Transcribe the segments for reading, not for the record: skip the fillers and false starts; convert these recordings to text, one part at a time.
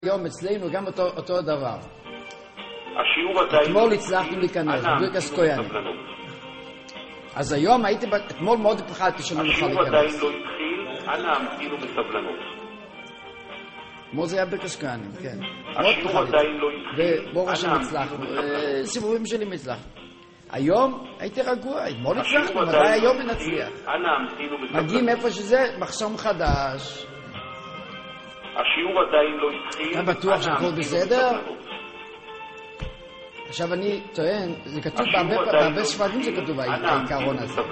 היום אצלנו גם אותו דבר. השיעור עדיין... אתמול הצלחנו להיכנס, ברכס כהן. אז היום הייתי, אתמול מאוד פחדתי שלא נוכל להיכנס. השיעור עדיין לא התחיל, אנא המתינו בסבלנות. אתמול זה היה ברכס כהן, כן. השיעור עדיין לא התחיל, וברוך השם הצלחנו, סיבובים שלי מצלחנו. היום הייתי רגוע, אתמול הצלחנו, מתי היום נצליח? אנא המתינו בסבלנות. מגיעים איפה שזה, מחסום חדש. השיעור עדיין לא התחיל. אתה בטוח שהכל בסדר? עכשיו אני טוען, זה כתוב בהרבה ספרים זה כתוב העיקרון הזה.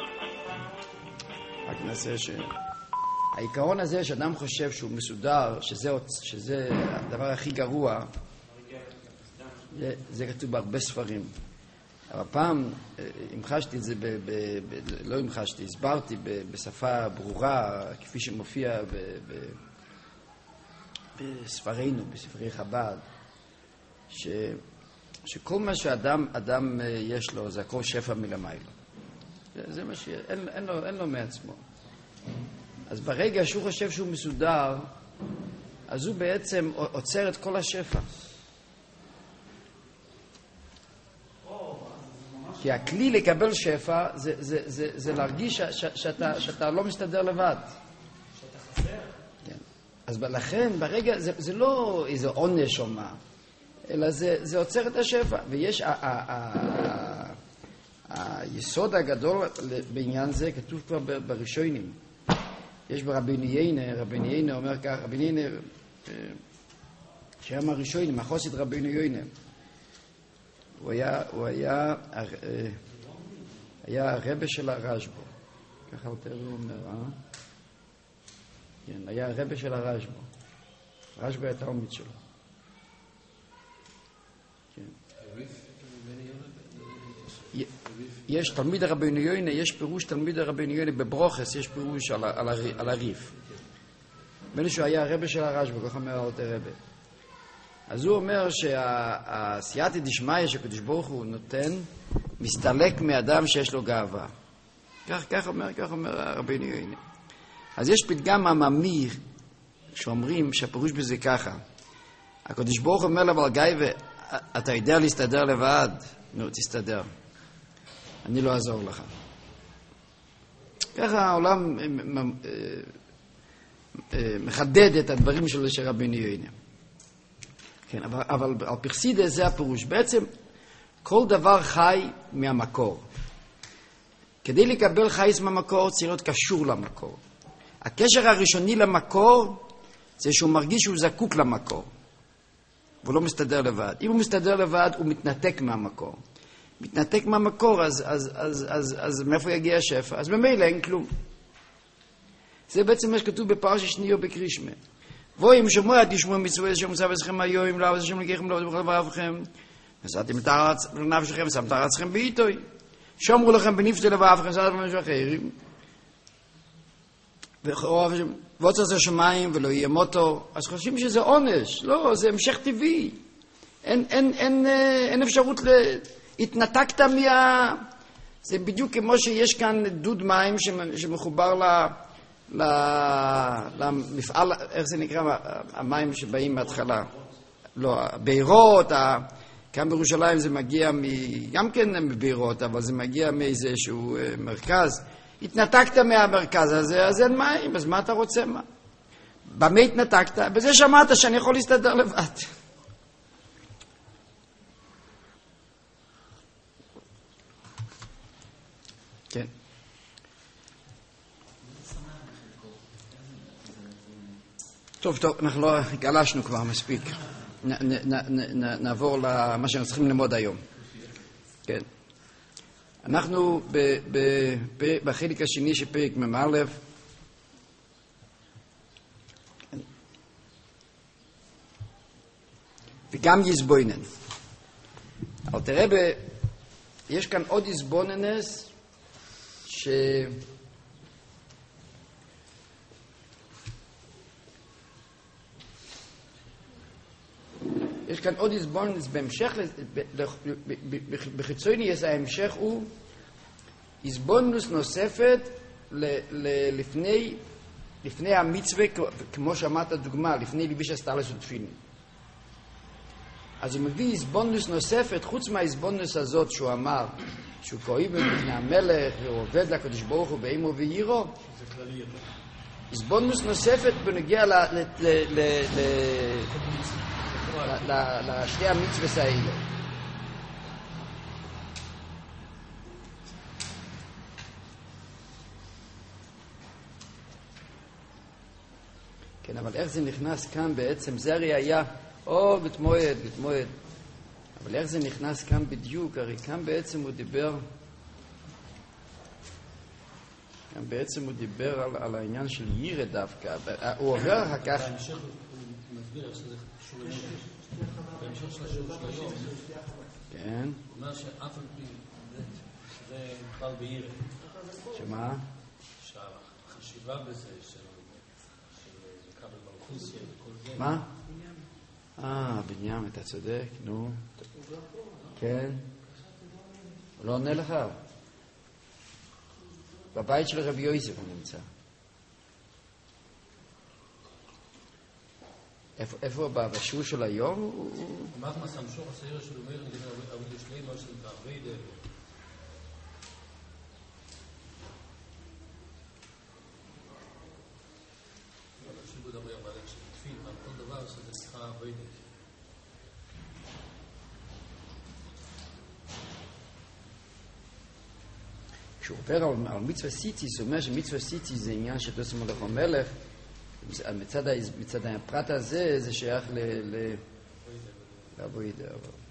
רק נעשה העיקרון הזה שאדם חושב שהוא מסודר, שזה הדבר הכי גרוע, זה כתוב בהרבה ספרים. אבל פעם המחשתי את זה, לא המחשתי, הסברתי בשפה ברורה, כפי שמופיע בספרינו, בספרי חב"ד, שכל מה שאדם יש לו, זה הכל שפע מלמיילו. זה מה אין לו מעצמו. אז ברגע שהוא חושב שהוא מסודר, אז הוא בעצם עוצר את כל השפע. כי הכלי לקבל שפע זה להרגיש שאתה לא מסתדר לבד. שאתה חסר. כן. אז לכן ברגע, זה לא איזה עונש או מה, אלא זה עוצר את השפע. ויש היסוד הגדול בעניין זה כתוב כבר בראשונים. יש ברבינו יינה אומר כך, רבינו יינה שהיה מהראשונים, החוסית רבינו יינה, הוא היה הרבה של הרשב"א, ככה יותר הוא אומר, כן, היה הרבה של הרשב"א. הרשב"א היה תלמיד שלו. יש תלמיד רבינו יינה, יש פירוש תלמיד רבינו יינה בברוכס, יש פירוש על הריף. בין שהוא היה הרבה של הרשב"א, כך אומר אלתר רבי. אז הוא אומר שהסייעתא דשמיא שקדוש ברוך הוא נותן, מסתלק מאדם שיש לו גאווה. כך אומר רבינו יינה. אז יש פתגם עממי שאומרים שהפירוש בזה ככה. הקדוש ברוך הוא אומר לבעל גאווה, אתה יודע להסתדר לבד? נו, תסתדר. אני לא אעזור לך. ככה העולם מחדד את הדברים של רבינו יינה. כן, אבל על פרסידס זה הפירוש. בעצם כל דבר חי מהמקור. כדי לקבל חייס מהמקור צריך להיות קשור למקור. הקשר הראשוני למקור זה שהוא מרגיש שהוא זקוק למקור. והוא לא מסתדר לבד. אם הוא מסתדר לבד, הוא מתנתק מהמקור. מתנתק מהמקור, אז מאיפה יגיע השפע? אז ממילא אין כלום. זה בעצם מה שכתוב בפרשת שנייה בקרישמה. ואם שמוע תשמעו מצוות אשר מצווה אתכם היום, לעבוד השם אלוקיכם לעבוד בכל לבבכם, נשאתם את הארץ לנפשכם, שמת ארצכם בעיתוי. שומרו לכם בנפשי לבבכם, נשאתם במשהו אחרים. ועוצר השמיים ולא יהיה מותו. אז חושבים שזה עונש. לא, זה המשך טבעי. אין אפשרות התנתקת זה בדיוק כמו שיש כאן דוד מים שמחובר למפעל, איך זה נקרא, המים שבאים מההתחלה. לא, בירות, כאן בירושלים זה מגיע גם כן מבירות, אבל זה מגיע מאיזשהו מרכז. התנתקת מהמרכז הזה, אז אין מים, אז מה אתה רוצה? מה? במה התנתקת? בזה שמעת שאני יכול להסתדר לבד. כן. טוב, אנחנו לא גלשנו כבר מספיק. נעבור למה שאנחנו צריכים ללמוד היום. כן. אנחנו בחלק השני של פרק מ"א. וגם יזבוינן. אבל תראה, יש כאן עוד יזבוננס יש כאן עוד יזבוננס בהמשך, בחיצוני יש ההמשך הוא יזבוננוס נוספת לפני המצווה, כמו שאמרת דוגמה, לפני ליביש הסטלס ותפילין. אז הוא מביא הסבונדוס נוספת, חוץ מההסבונדוס הזאת שהוא אמר, שהוא כואב בפני המלך, והוא עובד לקדוש ברוך הוא באימו ויירו. זה כללי יותר. הסבונדוס נוספת בנגיע לשתי המצוות האלה. כן, אבל איך זה נכנס כאן בעצם? זה הרי היה, בתמועד. אבל איך זה נכנס כאן בדיוק? הרי כאן בעצם הוא דיבר על העניין של ירא דווקא. הוא עובר אחר כך... בהמשך הוא מסביר איך שזה קשור לנפש. בהמשך של השיעור של היום, כן. הוא אומר שאף על פי שזה כבר בירא. שמה? שהחשיבה בזה של כבל מלכוסיה וכל זה. מה? בנימין, אתה צודק, נו. כן. הוא לא עונה לך. בבית של רבי יוסף הוא נמצא. איפה בשיעור של היום? אמרת מה סמשוך הסעיר של אומר, נגיד אבו לשני מה שנקרא ויידר. שיבוד הרבה הרבה שתפיל, אבל כל דבר שזה נקרא ויידר. כשהוא עובר על מצווה סיציס, הוא אומר שמצווה סיציס זה עניין שתעשו מלך המלך, מצד הפרט הזה זה שייך לאבוידה.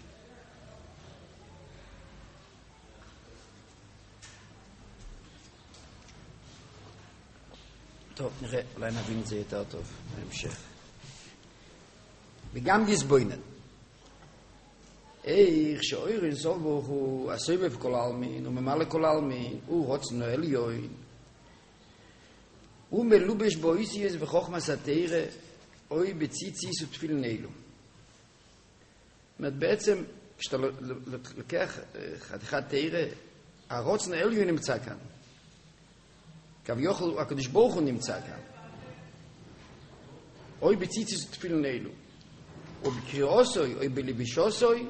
טוב, נראה, אולי נבין את זה יותר טוב בהמשך. וגם גזבוינן. איך שאויר אין סוף ברוך הוא הסובב כל העלמין, הוא ממלא כל העלמין, הוא רוצנו עליון, הוא מלובש באויסיוס וחוכמס התורה, אוי בציציס ותפילין אלו. זאת אומרת, בעצם, כשאתה לוקח חתיכת תורה, הרוצנו עליון נמצא כאן. כביכול, הקדוש ברוך הוא נמצא כאן. אוי בציציס ותפילין אלו. או בקריאוסוי, או בלבישוסוי,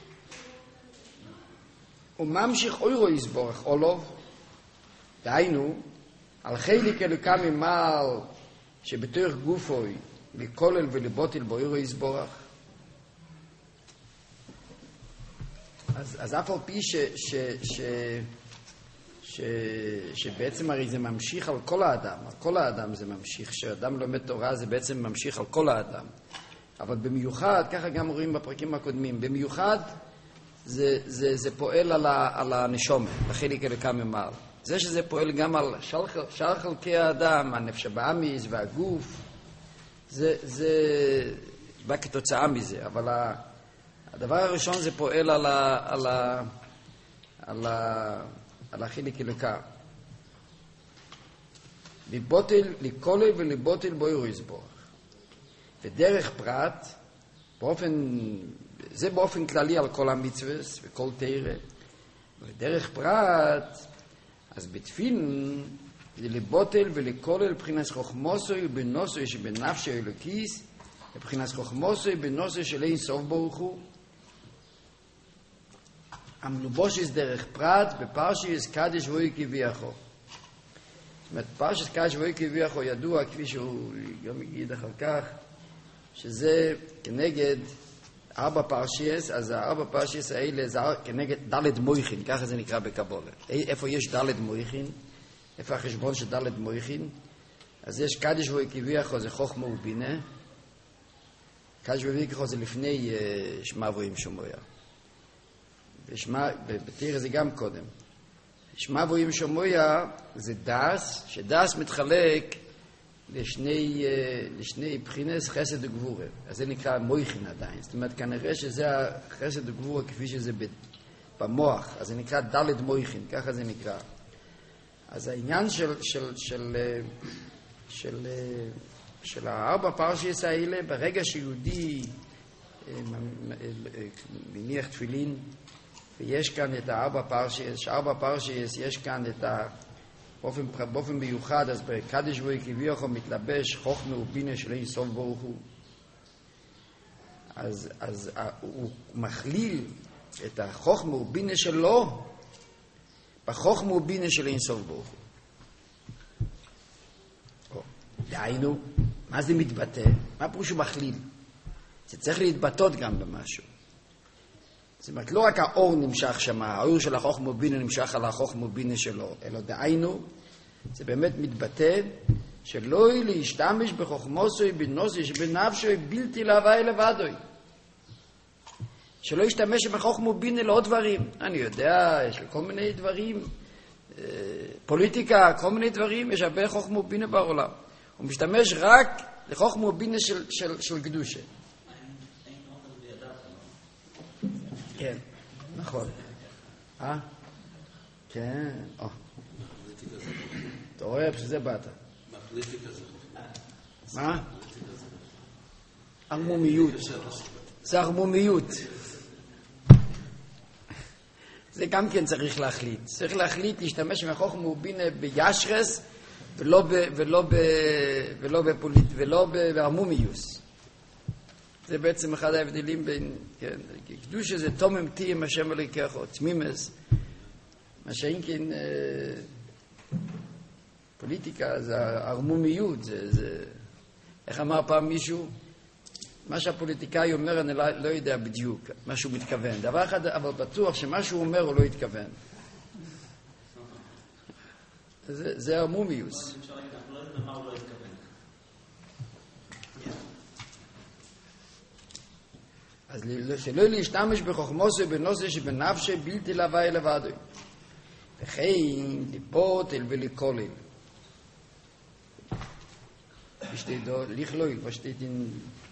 הוא ממשיך אוירו יסבורך אולוב, דהיינו, על חלק אלוקה ממעל שבתוך גופוי לכולל ולבוטל באוירו יסבורך. אז אף על פי שבעצם הרי זה ממשיך על כל האדם זה ממשיך, כשאדם לומד תורה זה בעצם ממשיך על כל האדם. אבל במיוחד, ככה גם רואים בפרקים הקודמים, במיוחד זה פועל על הנשום, בחלק אלוקה ממעל. זה שזה פועל גם על שאר חלקי האדם, הנפש הבאמיס והגוף, זה בא כתוצאה מזה, אבל הדבר הראשון זה פועל על החלק אלוקה. לקולל ולבוטל בו יסבורך. ודרך פרט, זה באופן כללי על כל המצוות וכל תורה, ודרך פרט, אז בתפילין, זה לבוטל ולכולל מבחינת חוכמוסוי ובנוסוי שבנפשי אלוקיס, מבחינת חוכמוסוי ובנוסוי של אין סוף ברוך הוא. המלובושס דרך פרט בפרשיס קדש ואוי כביכו. זאת אומרת, פרשיס קדש ואוי כביכו ידוע, כפי שהוא גם יגיד אחר כך, שזה כנגד 4 פרשיס, אז 4 פרשיס האלה זה כנגד ד' מויכין, ככה זה נקרא בקבולה. איפה יש ד' מויכין? איפה החשבון של ד' מויכין? אז יש קדש ואוי כביכו, זה חוכמה ובינה. קדש ואוי כביכו זה לפני שמע ואוים שמויה. בתורה זה גם קודם. שמע ואוים שמויה זה דס, שדס מתחלק לשני בחינס חסד וגבורה. אז זה נקרא מויכין עדיין. זאת אומרת, כנראה שזה החסד וגבורה כפי שזה במוח. אז זה נקרא ד' מויכין, ככה זה נקרא. אז העניין של 4 פרשיס האלה, ברגע שיהודי מניח תפילין, ויש כאן את 4 פרשיס, יש כאן את באופן מיוחד, אז בקדש ואוי כביכו מתלבש חוכמה ובינה של אין סוף ברוך הוא. אז הוא מכליל את החוכמה ובינה שלו בחוכמה ובינה של אין סוף ברוך הוא. דהיינו, מה זה מתבטא? מה פירוש הוא מכליל? זה צריך להתבטאות גם במשהו. זאת אומרת, לא רק האור נמשך שם, האור של החוכמה ובינה נמשך על החוכמה ובינה שלו, אלא דהיינו, זה באמת מתבטא שלא להשתמש בחוכמוסוי בנוסוי שבנפשוי בלתי להווי לבדוי. שלא ישתמש בחוכמה ובינה לעוד דברים. אני יודע, יש לי כל מיני דברים, פוליטיקה, כל מיני דברים, יש הרבה חוכמה ובינה בעולם. הוא משתמש רק לחוכמה ובינה של קדושה. כן, נכון. כן, אתה רואה, שזה באת. מה? ערמומיות. זה ערמומיות. זה גם כן צריך להחליט. צריך להחליט להשתמש בחוכמה ובינה בישרס ולא בערמומיוס. זה בעצם אחד ההבדלים בין, כן, קדושה זה תומם תיים השם אלוהיך או תמימס. מה שאין כן פוליטיקה זה ערמומיות, זה איך אמר פעם מישהו? מה שהפוליטיקאי אומר אני לא יודע בדיוק מה שהוא מתכוון. דבר אחד אבל בטוח שמה שהוא אומר הוא לא יתכוון. זה ערמומיוס. אז שלא להשתמש בחוכמוסו בנושא שבנפשי בלתי להווי לבדוי. וכן ליפוטל ולקולל. בשתידו לכלול, בשתידין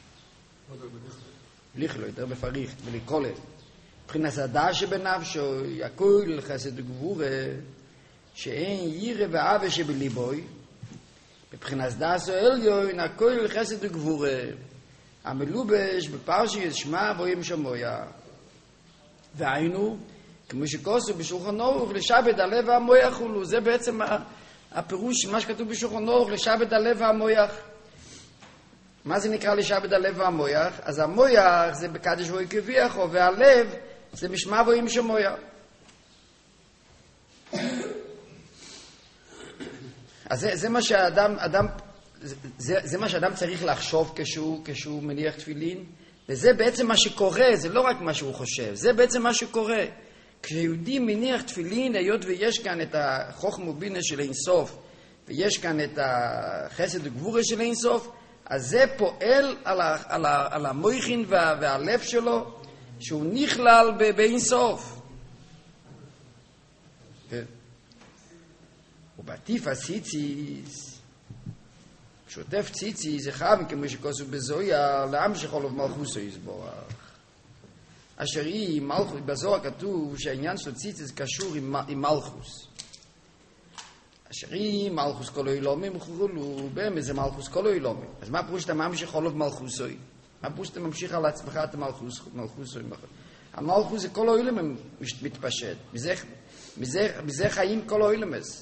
לכלול, יותר בפריך, ולקולל. מבחינת הדעה שבנפשו, הכל חסד וגבורה, שאין ירא ואהבה שבליבוי, מבחינת דעה סועליון, הכל חסד וגבורה. המלובש בפרשי שמע בוים שמויה. והיינו, כמו שכוסו בשולחן אורך, לשבת הלב והמויח הולו. זה בעצם הפירוש, מה שכתוב בשולחן אורך, לשבת הלב והמויח. מה זה נקרא לשבת הלב והמויח? אז המויח זה בקדש בוי כביכו, והלב זה משמע בוים שמויה. אז זה מה שאדם צריך לחשוב כשהוא מניח תפילין, וזה בעצם מה שקורה, זה לא רק מה שהוא חושב, זה בעצם מה שקורה. כשיהודי מניח תפילין, היות ויש כאן את החוכמה ובינה של אינסוף, ויש כאן את החסד וגבורה של אינסוף, אז זה פועל על המויכין והלב שלו, שהוא נכלל באינסוף. ובעטיף הציציס, שוטף ציציס, זה חם כמו שכוסו בזויה, לעם שחולוב מלכוסו יסבורך. אשר היא מלכוס, בזוהר כתוב שהעניין של ציציס קשור עם מלכוס. אשר היא מלכוס כל אילומים, חולו, באמת זה מלכוס כל אילומים. אז מה פירוש אתה ממשיך חולוב מלכוסוי? מה פירוש אתה ממשיך על עצמך את המלכוסוי? המלכוס זה כל אילומים מתפשט. מזה חיים כל אילומס.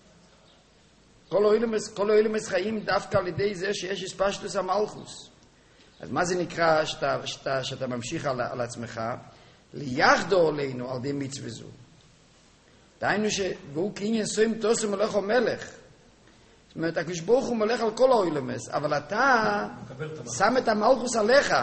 כל אילומס חיים דווקא על ידי זה שיש הספשטוס המלכוס. אז מה זה נקרא שאתה ממשיך על עצמך? ליחדו עלינו על די מצווה זו. דהיינו והוא כעניין סוים תוסו מלך או מלך. זאת אומרת, הקדוש ברוך הוא מלך על כל האילומס, אבל אתה שם את המלכוס עליך.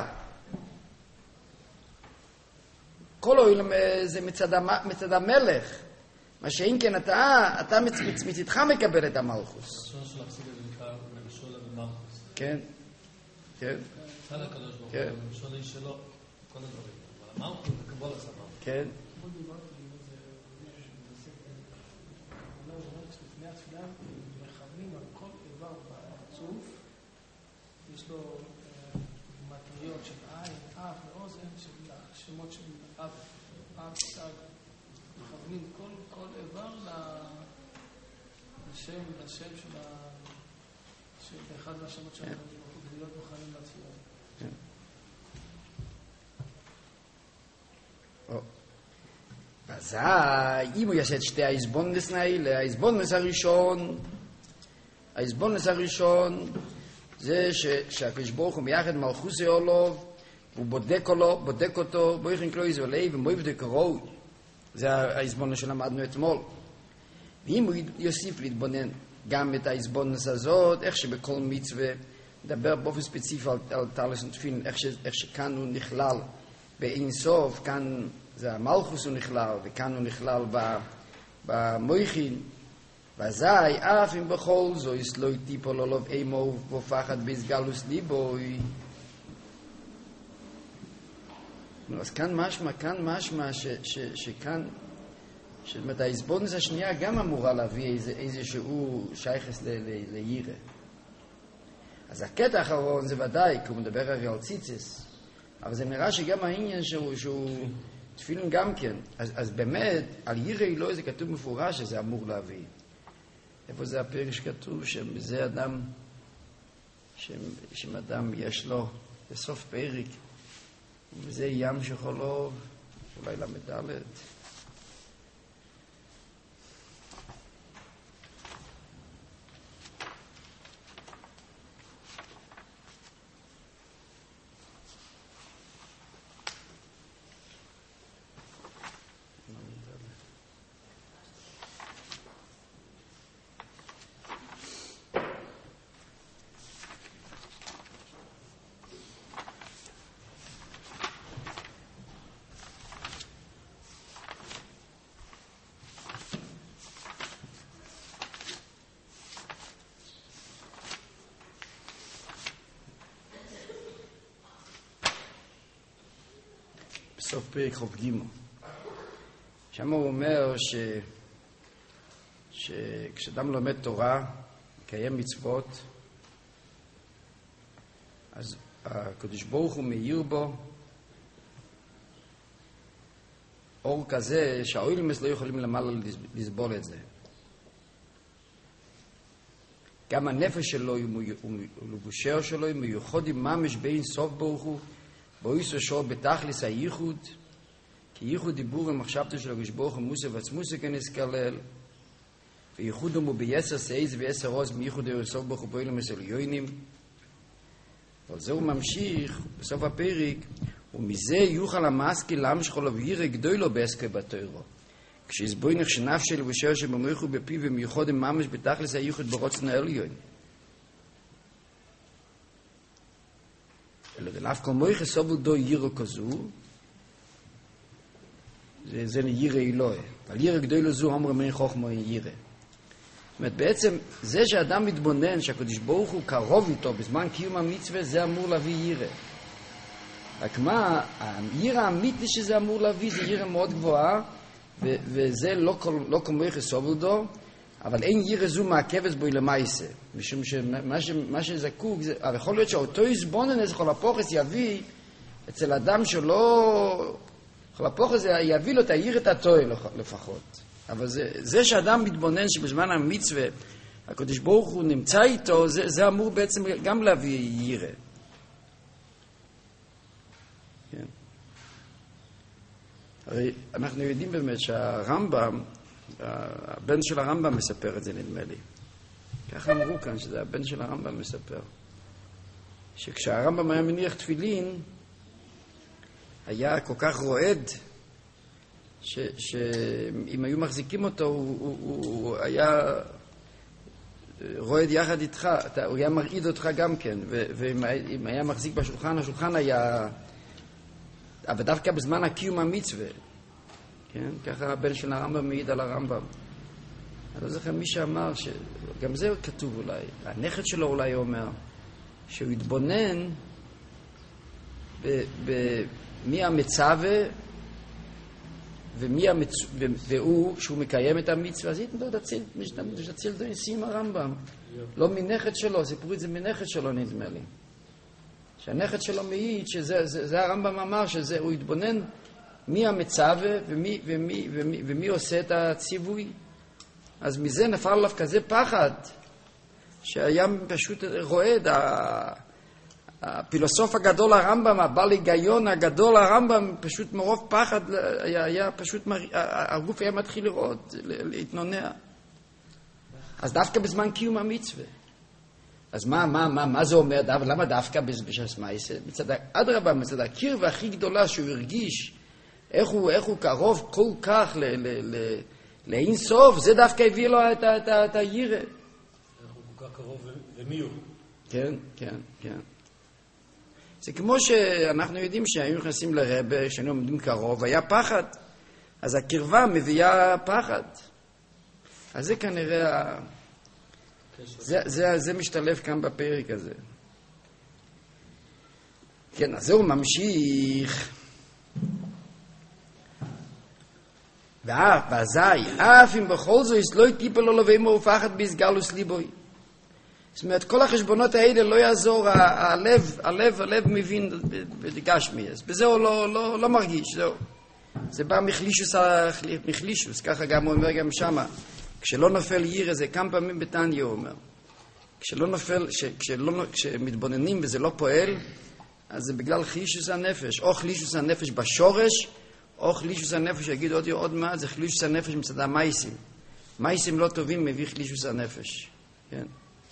כל האילומס זה מצד המלך. מה שאם כן אתה מצדך מקבל את המלכוס. השון של הפסיק הזה נקרא ממשולה ומלכוס. כן, כן. צד הקדוש ברוך הוא, ממשולה היא שלו, כל הדברים. אבל המלכוס זה קבול הסבבה. כן. לפני התפילה מכוונים על כל איבר בצוף, יש לו מטריות של עין, אף ואוזן, של שמות של אף, סג. מכוונים כל איבר לשם של אחד מהשמות שלנו, כדי להיות מוכנים לתפילה. אז אם הוא יעשה את שתי ההסבונדס האלה, ההסבונדס הראשון זה שהקדוש ברוך הוא מייחד מלכוסי עולוב הוא בודק אותו, בויכן קלויז ולאי ומויבדק רוי. זה ההסבונה שלמדנו אתמול. ואם הוא יוסיף להתבונן גם את ההסבונס הזאת, איך שבכל מצווה, מדבר באופן ספציפי על תלס ותפילין, איך שכאן הוא נכלל באין סוף, כאן זה המלכוס הוא נכלל, וכאן הוא נכלל במויכין, ואזי אף אם בכל זו יסלוי טיפול עליו אימו ופחד בסגלוס ליבוי. אז כאן משמע שכאן, זאת אומרת, ההסבונס השנייה גם אמורה להביא איזשהו שייכס לירא. אז הקטע האחרון זה ודאי, כי הוא מדבר הרי על ציציס, אבל זה נראה שגם העניין שהוא תפילין גם כן. אז באמת, על ירא אלוהי זה כתוב מפורש שזה אמור להביא. איפה זה הפרק שכתוב שזה אדם, שאם אדם יש לו בסוף פרק, וזה ים שחולו, אולי למדלת. בסוף פרק חוב גימו. שם הוא אומר שכשאדם לומד תורה, מקיים מצוות, אז הקדוש ברוך הוא מאיר בו אור כזה שהאוילמס לא יכולים למעלה לסבול את זה. גם הנפש שלו ולבושר שלו מיוחד עם ממש בין סוף ברוך הוא בויסו שור בתכלס הייחוד, כי ייחוד דיבור ומחשבתו של הקדוש ברוך הוא מוסה ועצמוסה כנסקלל, וייחוד הוא ביסר סייז ויסר עוז מייחוד סוף ברוך הוא פועלים מסוליונים. אבל זה הוא ממשיך בסוף הפרק, ומזה יוכל המשכיל להמשך עליו ירא גדולו בעסקי בתורה. כשיסבוינך שנפשי לבושר שבמויכו בפיו ומיוחד עם ממש בתכלס הייחוד ברוצן העליון. אלא ולאף כל מויכה סובל דו יירו כזו, זה יירה אלוהי. על יירה גדולו זו אמרה מי חוכמה יירה. זאת אומרת, בעצם זה שאדם מתבונן שהקדוש ברוך הוא קרוב איתו בזמן קיום המצווה, זה אמור להביא יירה. רק מה, היירה האמיתי שזה אמור להביא זה יירה מאוד גבוהה, וזה לא כל מויכה סובל דו, אבל אין יירה זו מעכבת בו למעשה, משום שמה שזקוק, אבל יכול להיות שאותו יסבונן איזה כל הפוחס יביא אצל אדם שלא, כל הפוחס יביא לו את היירת התואר לפחות. אבל זה שאדם מתבונן שבזמן המצווה הקדוש ברוך הוא נמצא איתו, זה אמור בעצם גם להביא יירה. כן. הרי אנחנו יודעים באמת שהרמב"ם, הבן של הרמב"ם מספר את זה, נדמה לי. ככה אמרו כאן, שזה הבן של הרמב"ם מספר. שכשהרמב"ם היה מניח תפילין, היה כל כך רועד, שאם היו מחזיקים אותו, הוא היה רועד יחד איתך, הוא היה מרעיד אותך גם כן, ואם היה מחזיק בשולחן, השולחן היה, אבל דווקא בזמן הקיום המצווה, כן? ככה הבן של הרמב"ם מעיד על הרמב"ם. אני לא זוכר מי שאמר, גם זה כתוב אולי, הנכד שלו אולי אומר, שהוא התבונן במי המצווה, והוא, שהוא מקיים את המצווה, אז יתנציל דו נסים הרמב"ם. לא מנכד שלו, סיפרו את זה מנכד שלו נדמה לי. שהנכד שלו מעיד, שזה הרמב"ם אמר, שהוא התבונן מי המצווה ומי עושה את הציווי. אז מזה נפל עליו כזה פחד, שהיה פשוט רועד. הפילוסוף הגדול הרמב"ם, הבעל היגיון הגדול הרמב"ם, פשוט מרוב פחד, היה פשוט, הגוף היה מתחיל לראות, להתנונע. אז דווקא בזמן קיום המצווה. אז מה זה אומר? למה דווקא בש"ס מייסה? אדרבה, מצד הקרבה הכי גדולה שהוא הרגיש, איך הוא קרוב כל כך לאין סוף, זה דווקא הביא לו את הירא. איך הוא כל כך קרוב ומי הוא? כן. זה כמו שאנחנו יודעים שהיינו נכנסים לרבה, כשאנו עומדים קרוב, היה פחד. אז הקרבה מביאה פחד. אז זה כנראה, זה משתלב כאן בפרק הזה. כן, אז זהו ממשיך. ואזי, אף אם בכל זאת לא יטיפל לו ואימו ופחד בהסגלוס ליבוי. זאת אומרת, כל החשבונות האלה לא יעזור, הלב מבין בגשמיאס. בזה הוא לא מרגיש, זהו. זה בא מחלישוס, ככה גם הוא אומר גם שמה. כשלא נופל ירא, זה כמה פעמים בתניא הוא אומר. כשלא נופל, כשמתבוננים וזה לא פועל, אז זה בגלל חלישוס הנפש. או חלישוס הנפש בשורש, או חלישוס הנפש, יגיד עוד מעט, זה חלישוס הנפש מצד המייסים. מייסים לא טובים מביא חלישוס הנפש. כן.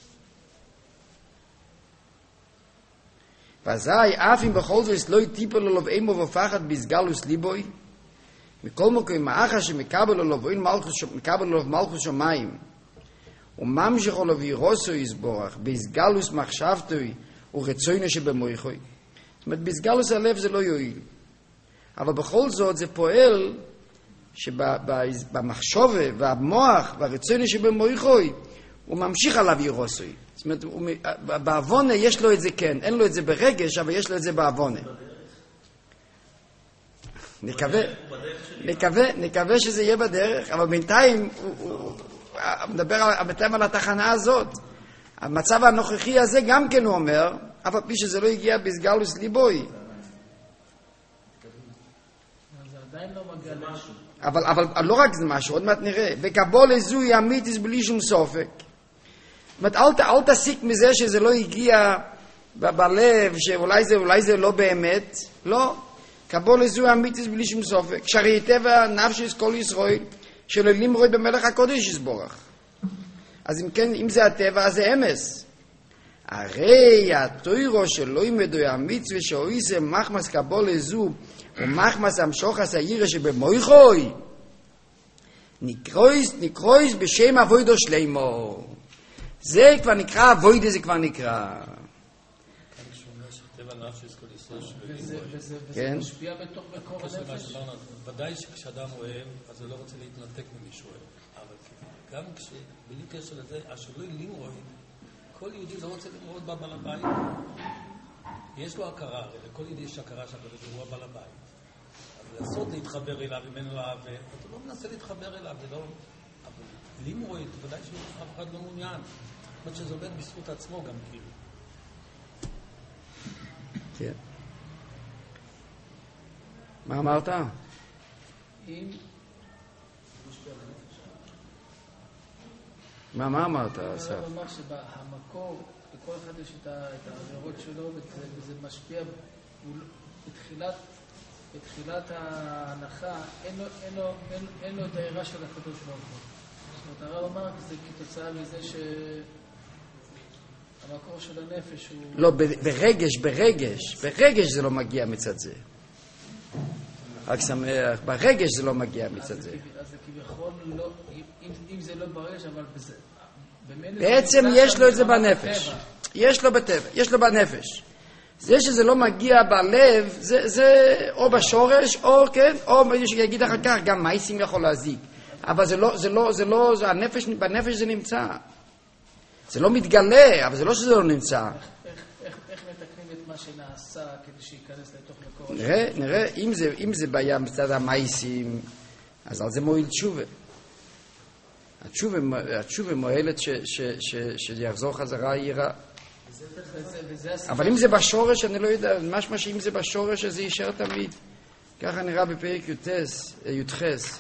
ואזי, אף אם בכל זאת לא יטיפל לו ואימו ופחד בסגלוס ליבוי, מכל מקום מאחר שמקבל לו ואין מקבל לו מלכוס שמיים, וממשיך לו וירוסו יסבורך, בסגלוס מחשבתוי ורצוינו שבמויכוי. זאת אומרת, בסגלוס הלב זה לא יועיל. אבל בכל זאת זה פועל שבמחשבה והמוח והרצוינו שבמויכוי, הוא ממשיך עליו ירוסוי. זאת אומרת, בעוונה יש לו את זה כן, אין לו את זה ברגש, אבל יש לו את זה בעוונה. נקווה שזה יהיה בדרך, אבל בינתיים הוא מדבר בינתיים על התחנה הזאת. המצב הנוכחי הזה גם כן הוא אומר, אבל פי שזה לא הגיע בסגלוס ליבוי. זה עדיין לא מגיע משהו. אבל לא רק זה משהו, עוד מעט נראה. וקבול לזוי אמיתיס בלי שום סופק. זאת אומרת, אל תסיק מזה שזה לא הגיע בלב, שאולי זה לא באמת. לא. קבול לזוי אמיתיס בלי שום סופק. שהרי טבע נפשי כל ישראל, שלא למרוד במלך הקודש יסבורך. אז אם כן, אם זה הטבע, אז זה אמס. הרי התוירו שלא יימדו המצווה שאויסם מחמס קבול לזו ומחמס המשוחס הירא שבמויכוי נקרויס בשם אבוידו שלימו. זה כבר נקרא, אבוידה זה כבר נקרא. וזה משפיע בתוך מקור הנפש. ודאי שכשאדם אוהב, אז הוא לא רוצה להתנתק ממישהו. אבל גם בלי קשר לזה, השלוי למרוד, כל יהודי לא רוצה למרוד בבעל הבית. יש לו הכרה, ולכל יהודי יש הכרה שהקדוש ברוך הוא הבעל הבית. אז לעשות להתחבר אליו, אם אין לו אהבה, אתה לא מנסה להתחבר אליו, זה לא... אבל למרוד, ודאי שאף אחד לא מעוניין. זאת אומרת שזה עובד בזכות עצמו גם כאילו. כן. מה אמרת? מה אמרת, אסף? אני אומר שהמקור, לכל אחד יש את העבירות שלו, וזה משפיע, בתחילת ההנחה, אין לו את העירה של הקדוש ברוך הוא. זאת אומרת, הרב אמר, זה כתוצאה מזה שהמקור של הנפש הוא... לא, ברגש זה לא מגיע מצד זה. רק שמח, ברגש זה לא מגיע מצד זה. אז זה כביכול לא, אם זה לא ברגש, אבל בזה... בעצם יש לו את זה בנפש. יש לו בטבע, יש לו בנפש. זה שזה לא מגיע בלב, זה או בשורש, או כן, או מישהו שיגיד אחר כך, גם מייסים יכול להזיק. אבל זה לא, בנפש זה נמצא. זה לא מתגלה, אבל זה לא שזה לא נמצא. איך מתקנים את מה שנעשה כדי שייכנס לתוך מקור? נראה, אם זה בעיה מצד המייסים, אז על זה מועיל תשובה. התשובה מועלת שיחזור חזרה הירה. אבל אם זה בשורש, אני לא יודע, משמע שאם זה בשורש, אז זה יישאר תמיד. ככה נראה בפרק י"ח.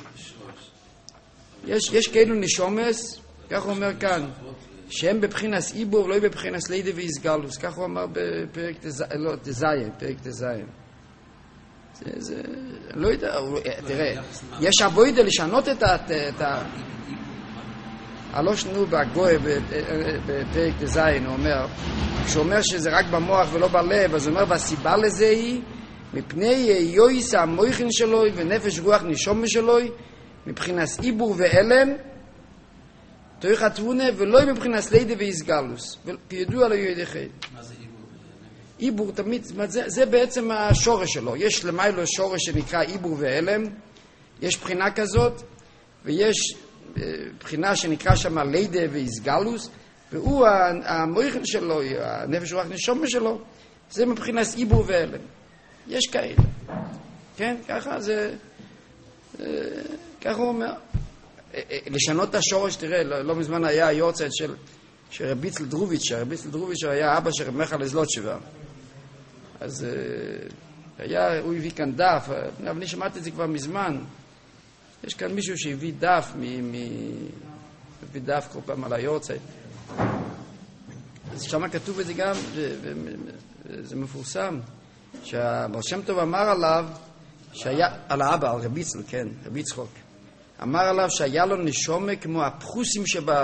יש כאלו נשומס, כך הוא אומר כאן, שהם בבחינס איבור, לא בבחינס לידה ויסגלוס. כך הוא אמר בפרק תזיין, פרק תזיין. זה, לא יודע, תראה, יש אבוידה לשנות את הלושן בהגויה בפרק דזיין, הוא אומר, כשהוא אומר שזה רק במוח ולא בלב, אז הוא אומר, והסיבה לזה היא, מפני יויס המויכין שלוי ונפש רוח נשום שלוי, מבחינת עיבור ואלם, תויך התבונה, ולא מבחינת לידה ויסגלוס, כידוע לו ידיכם. מה זה עיבור? עיבור תמיד, זה בעצם השורש שלו. יש למיילו שורש שנקרא עיבור ואלם, יש בחינה כזאת, ויש בחינה שנקרא שם לידה ויסגלוס, והוא המויכין שלו, הנפש רוח נשום שלו, זה מבחינת עיבור ואלם. יש כאלה. כן, ככה זה, ככה הוא אומר. לשנות את השורש, תראה, לא מזמן היה היורצייט של רבי יצחק דרוביץ'. רבי יצחק דרוביץ' היה אבא של רב מיכל זלוטשבר. אז הוא הביא כאן דף, אבל אני שמעתי את זה כבר מזמן. יש כאן מישהו שהביא דף, הביא דף כל פעם על היורצייט. אז שם כתוב את זה גם, זה מפורסם, שהבר שם טוב אמר עליו, על האבא, על רבי יצחק, כן, רבי יצחק. אמר עליו שהיה לו נשומה כמו הפחוסים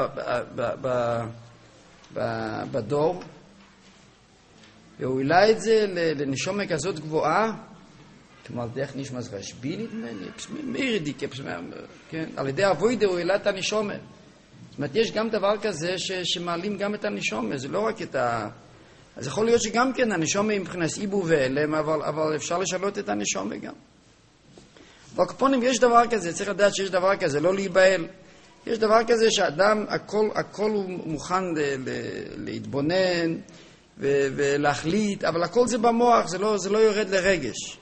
בדור, והוא העלה את זה לנשומה כזאת גבוהה, כלומר דרך נשמע רשב"י נדמה לי, מירידי, כן, על ידי אבוידה הוא העלה את הנשומה. זאת אומרת, יש גם דבר כזה שמעלים גם את הנשומה, זה לא רק את אז יכול להיות שגם כן הנשומה מבחינת עיבור ואלם, אבל אפשר לשנות את הנשומה גם. בקופונים יש דבר כזה, צריך לדעת שיש דבר כזה, לא להיבהל. יש דבר כזה שאדם, הכל הוא מוכן להתבונן ולהחליט, אבל הכל זה במוח, זה לא יורד לרגש.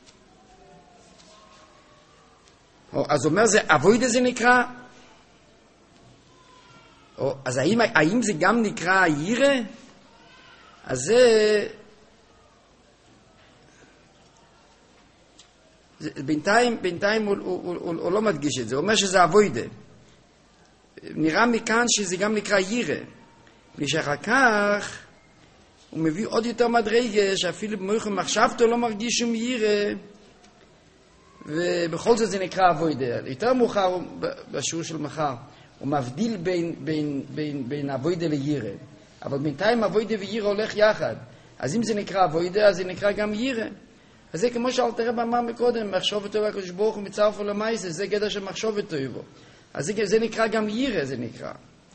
אז אומר זה, אבוידה זה נקרא? אז האם זה גם נקרא ירא? אז זה... בינתיים הוא לא מדגיש את זה, הוא אומר שזה אבוידה. נראה מכאן שזה גם נקרא ירא. ושאחר כך הוא מביא עוד יותר מדרגה, שאפילו במויכו מחשבתו לא מרגיש שום ירא, ובכל זאת זה נקרא אבוידה. יותר מאוחר, בשיעור של מחר, הוא מבדיל בין אבוידה לירא. אבל בינתיים אבוידה וירא הולך יחד. אז אם זה נקרא אבוידה, אז זה נקרא גם ירא. אז זה כמו שאלתר רב אמר מקודם, מחשוב טוב הקדוש ברוך הוא מצרפו למעשה, זה גדר של מחשוב טוב. אז זה נקרא גם ירא, זה נקרא.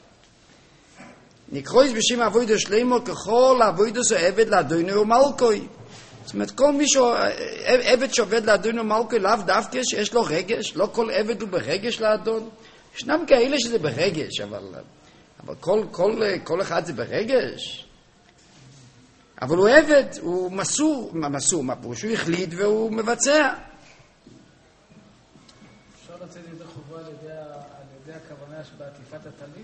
נקרויס בשם אבוידה שלמה ככל אבוידה שעבד לאדוני ומלכוי. זאת אומרת, כל מישהו, עבד שעובד לאדוני ומלכוי, לאו דווקא שיש לו רגש, לא כל עבד הוא ברגש לאדון. ישנם כאלה שזה ברגש, אבל כל אחד זה ברגש. אבל הוא עבד, הוא מסור, מה פירוש? הוא החליט והוא מבצע. אפשר לצאת ידי חובה על ידי הכוונה שבעטיפת הטלית?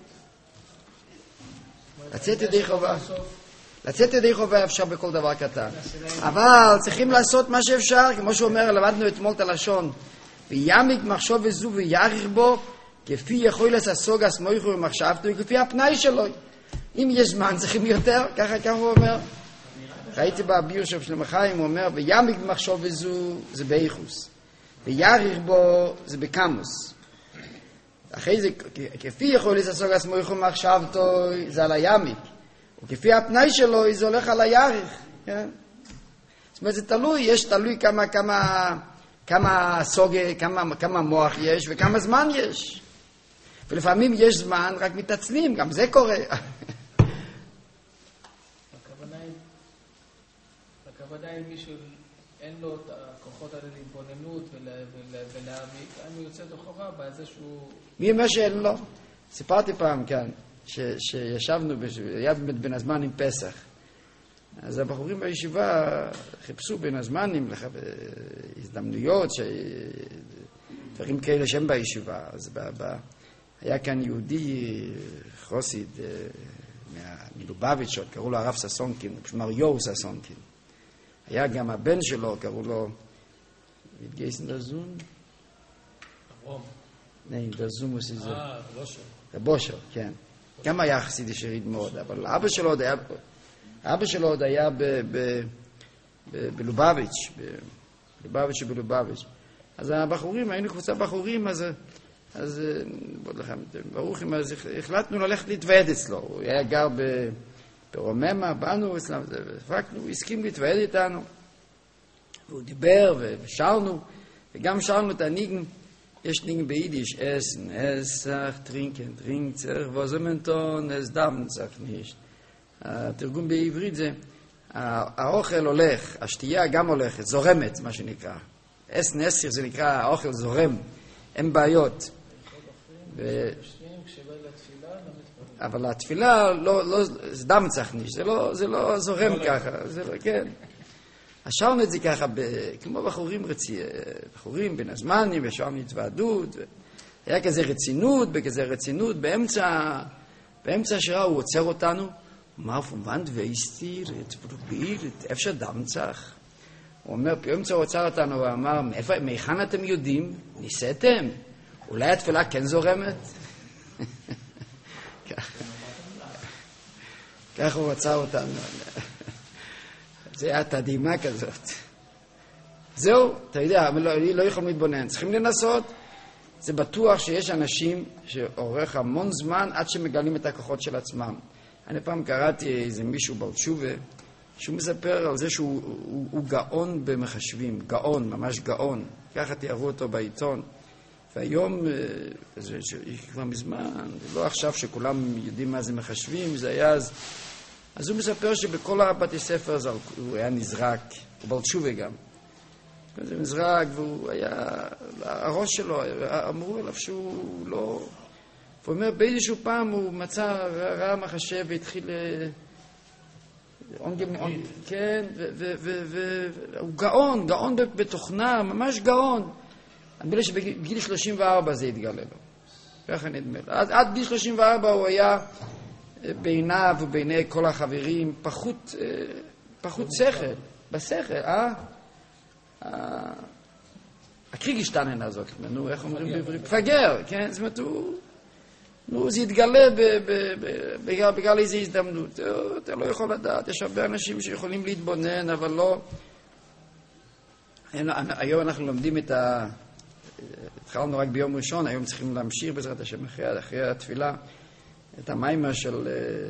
לצאת ידי חובה אפשר בכל דבר קטן. אבל צריכים לעשות מה שאפשר, כמו שאומר, למדנו אתמול את הלשון. ויעמיק מחשוב וזו ויעריך בו, כפי יכול לססוג הסמויכו ומחשבתו, כפי הפנאי שלו. אם יש זמן צריכים יותר, ככה הוא אומר. ראיתי בביור של שלמה חיים, הוא אומר, ויעמיק במחשוב וזו זה באיכוס, ויעריך בו זה בקמוס. אחרי זה, כפי יכול לססוג הסמויכו ומחשבתו, זה על היעמיק. וכפי הפנאי שלו, זה הולך על היעריך. כן? זאת אומרת, זה תלוי כמה מוח יש וכמה זמן יש. ולפעמים יש זמן, רק מתעצלים, גם זה קורה. הכוונה אם מישהו אין לו את הכוחות האלה להתבוננות ולהעמיק, אם הוא יוצא לחובה בזה שהוא... מי אומר שאין לו? סיפרתי פעם כאן, שישבנו, היה בין הזמנים פסח. אז הבחורים בישיבה חיפשו בין הזמנים הזדמנויות, דברים כאלה שהם בישיבה. אז היה כאן יהודי חוסיד מלובביץ', קראו לו הרב ססונקין, כלומר יור ססונקין. היה גם הבן שלו, קראו לו מתגייסן דזון? אברום. נעים, דזון הוא סיזו. בושר. בושר, כן. גם היה חסידי שריד מאוד, אבל אבא שלו עוד היה בלובביץ', בלובביץ'. אז הבחורים, היינו קבוצה בחורים, אז אז ברוך אם, אז החלטנו ללכת להתוועד אצלו. הוא היה גר ברוממה, באנו אצלם, והפקנו, הוא הסכים להתוועד איתנו. והוא דיבר ושרנו, וגם שרנו את הניגן. יש ניגן ביידיש, אסן, אסach, טרינקן, טרינקצר, ווזמנטון, אס דאבנצח נישט. התרגום בעברית זה, האוכל הולך, השתייה גם הולכת, זורמת, מה שנקרא. אסן, אסיר זה נקרא, האוכל זורם, אין בעיות. אבל התפילה, זה דאבנצח נישט, זה לא זורם ככה, זה לא, כן. השרנו את זה ככה, כמו בחורים בין הזמנים, ושרנו התוועדות, היה כזה רצינות, באמצע השירה הוא עוצר אותנו, אמר, פומבנד ואיסטיר, אפשר דמצח. הוא אומר, באמצע הוא עוצר אותנו, הוא אמר, מהיכן אתם יודעים? ניסיתם? אולי התפילה כן זורמת? ככה הוא עצר אותנו. זה היה תדימה כזאת. זהו, אתה יודע, לא יכולים להתבונן. צריכים לנסות. זה בטוח שיש אנשים שעורך המון זמן עד שמגלים את הכוחות של עצמם. אני פעם קראתי איזה מישהו בעל תשובה, שהוא מספר על זה שהוא גאון במחשבים. גאון, ממש גאון. ככה תיארו אותו בעיתון. והיום, זה כבר מזמן, לא עכשיו שכולם יודעים מה זה מחשבים, זה היה אז הוא מספר שבכל הבתי ספר הוא היה נזרק, הוא בעל תשובה גם. זה נזרק, והוא היה, הראש שלו, אמרו עליו שהוא לא... הוא אומר, באיזשהו פעם הוא מצא רע מחשב והתחיל... כן, והוא גאון בתוכנה, ממש גאון. אני חושב שבגיל 34 זה התגלה לו. ככה נדמה. עד גיל 34 הוא היה... בעיניו ובעיני כל החברים, פחות שכל, בשכל, הקריגשטיינן הזאת, נו, איך אומרים בעברית? פגר, כן? זאת אומרת, זה יתגלה בגלל איזו הזדמנות. אתה לא יכול לדעת, יש הרבה אנשים שיכולים להתבונן, אבל לא... היום אנחנו לומדים התחלנו רק ביום ראשון, היום צריכים להמשיך בעזרת השם אחרי התפילה, את המיימר של